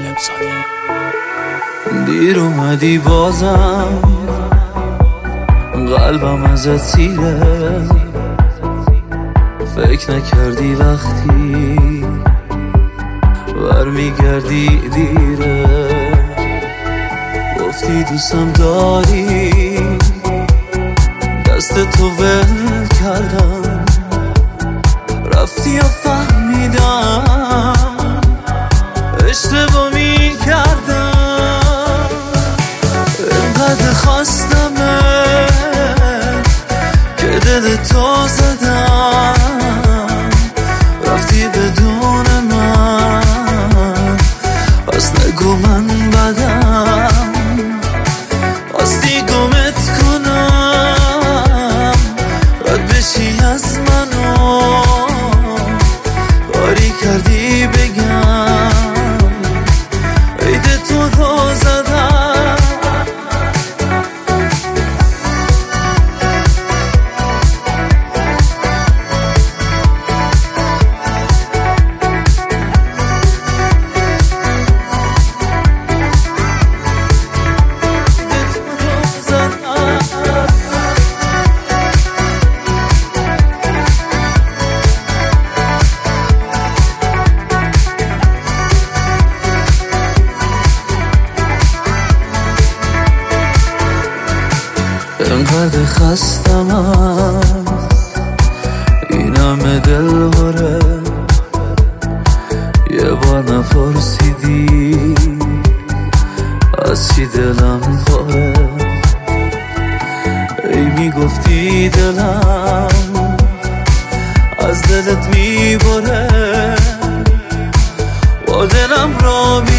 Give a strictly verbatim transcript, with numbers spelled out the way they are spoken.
سالمزاده. دیر اومدی بازم قلبم ازت سیره، فکر نکردی وقتی برمیگردی دیره. گفتی دوستم داری، دست تو ول کردم، رفتی و فهمیدم اشتباه می کردم. اینقدر خواستمه که دل تو زدم، رفتی بدون من، پس نگو من بدم. خواستی گمت کنم، رد بشی از منو، کاری کردی بگم عید تو رو زدم. اینقدر خستم از این همه دل باره، یه بار نپرسیدی از چی دلم پاره. ای میگفتی دلم از دلت میبره، با دلم را